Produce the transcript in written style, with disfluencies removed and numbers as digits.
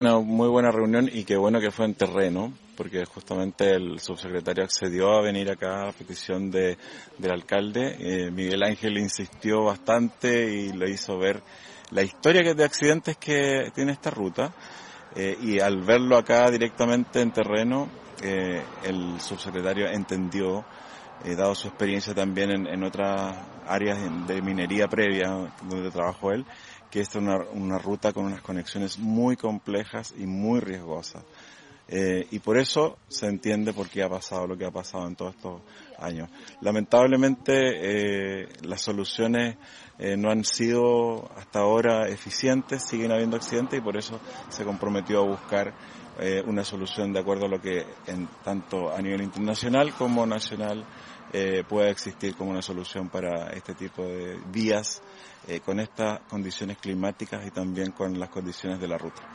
Una muy buena reunión y qué bueno que fue en terreno, porque justamente el subsecretario accedió a venir acá a petición del alcalde. Miguel Ángel insistió bastante y le hizo ver la historia de accidentes que tiene esta ruta. Y al verlo acá directamente en terreno, el subsecretario entendió, dado su experiencia también en otras áreas de minería previa donde trabajó él, que esta es una ruta con unas conexiones muy complejas y muy riesgosas. Y por eso se entiende por qué ha pasado lo que ha pasado en todos estos años. Lamentablemente las soluciones no han sido hasta ahora eficientes, siguen habiendo accidentes y por eso se comprometió a buscar una solución de acuerdo a lo que tanto a nivel internacional como nacional pueda existir como una solución para este tipo de vías con estas condiciones climáticas y también con las condiciones de la ruta.